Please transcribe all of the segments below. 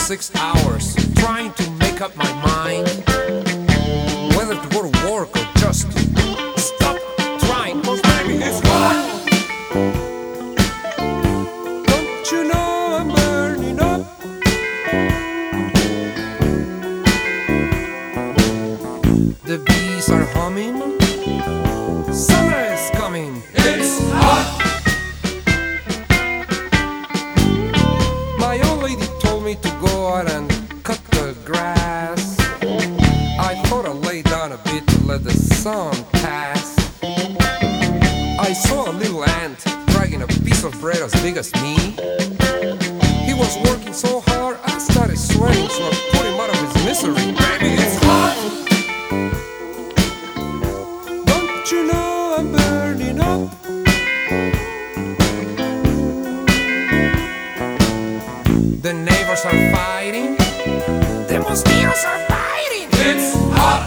6 hours trying to make up my mind whether to go to work or just stop trying. 'Cause baby, it's hot. Don't you know I'm burning up? The bees are humming, summer is coming. It's hot. My old lady told me to go out and cut the grass. I thought I'd lay down a bit to let the sun pass. I saw a little ant dragging a piece of bread as big as me. He was working so hard I started sweating, so I put him out of his misery. Baby, it's hot. Don't you know I'm burning up? The neighbors are fighting, the mosquitoes are biting. It's hot.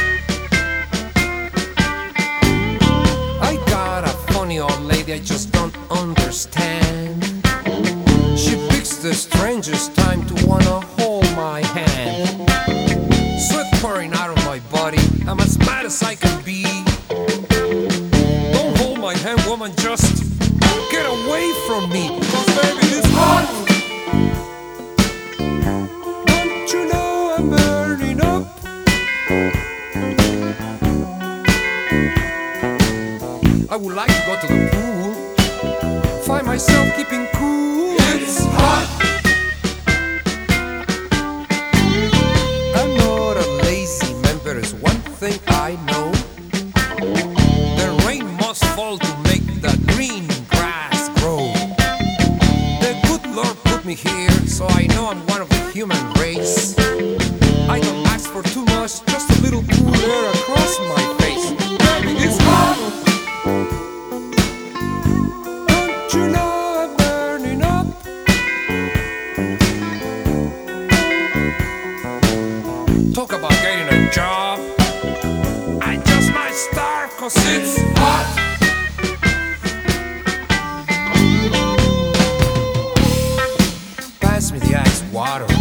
I got a funny old lady I just don't understand. She picks the strangest time to wanna hold my hand. Sweat pouring out of my body, I'm as mad as I can be. Don't hold my hand, woman, just get away from me. 'Cause baby, it's hot. Don't you know I'm burning up? I would like to go to the pool, find myself keeping cool. It's hot. I'm not a lazy man, there is one thing I know. The rain must fall to make the green grass grow. The good Lord put me here, so I know I'm one of the human race. I don't ask for too much, just a little cool air across my face. Baby, it's hot. Don't you know I'm burning up? Talk about getting a job, I just might starve 'cause it's hot. Pass me the ice water.